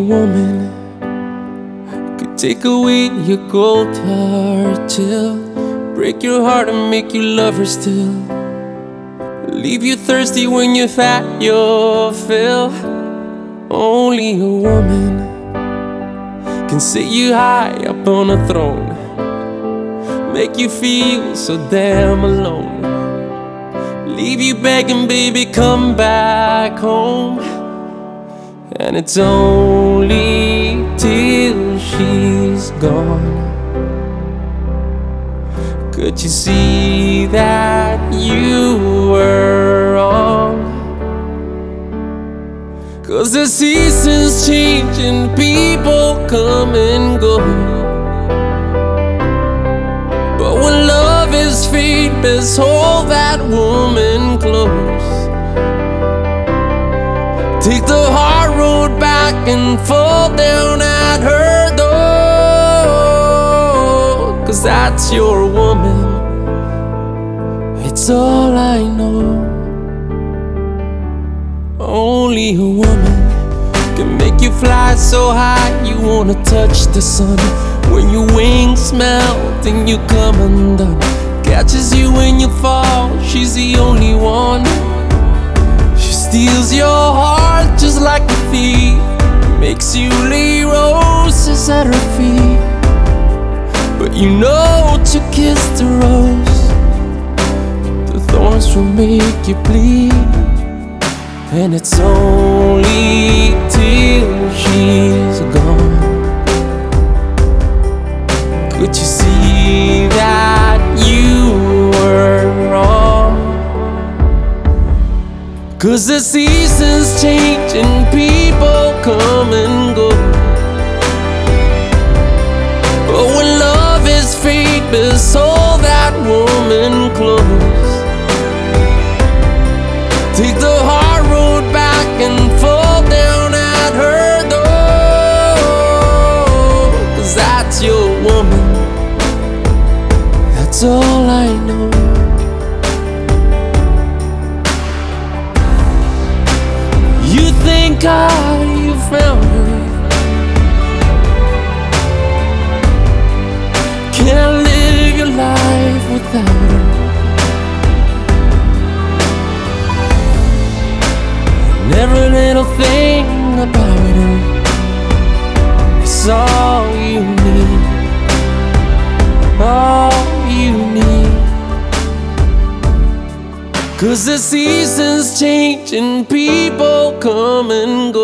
woman could take away your cold heart chill, break your heart and make you love her still, leave you thirsty when you're fat, you're fill. Only a woman can sit you high up on a throne, make you feel so damn alone, leave you begging, baby, come back home. And it's only till she's gone could you see that you were wrong. 'Cause the seasons change and people come and go, but when love is fate, best hold that woman close. Take the hard road back and fall down at her door, 'cause that's your woman, it's all I know. Only a woman can make you fly so high you wanna touch the sun. When your wings melt and you come undone, catches you when you fall, she's the only one. She steals your heart just like a thief, makes you lay roses at her feet. But you know to kiss the rose, the thorns will make you bleed. And it's only till she's gone could you see that you were wrong. 'Cause the seasons change and people come and go, but when love is fate, best hold that woman close. Take the hard road back and fall down at her door, 'cause that's your woman, that's all I know. You thank God you found her, can't live your life without her. Every little thing about her is all you need, all you need. 'Cause the seasons change and people come and go,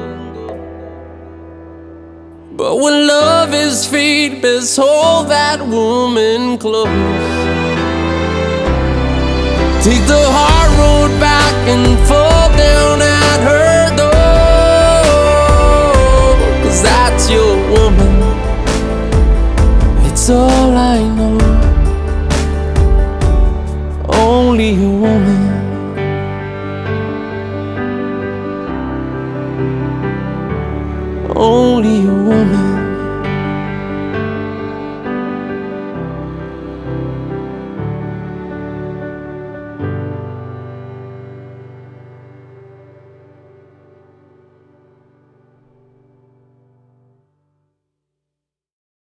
but when love is fate, best hold that woman close. Take the hard road back and fall down at her door, 'cause that's your woman, it's all I know. Only a woman, only a woman.